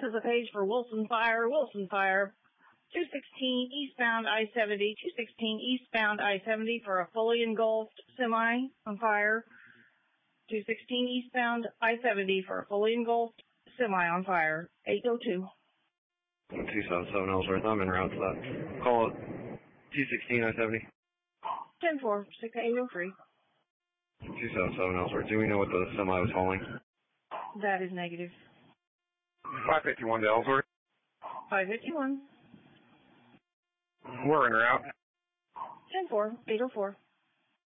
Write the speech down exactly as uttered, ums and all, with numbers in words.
is a page for Wilson Fire. Wilson Fire. two sixteen eastbound I seventy. two sixteen eastbound I seventy for a fully engulfed semi on fire. two sixteen eastbound I seventy for a fully engulfed semi on fire. eight oh two. two seventy-seven Ellsworth. I'm en route to that. Call it two sixteen I seventy. ten four, six eight oh three. two seventy-seven Ellsworth. Do we know what the semi was hauling? That is negative. five fifty-one to Ellsworth. five fifty-one. We're en route. ten four, eight oh four.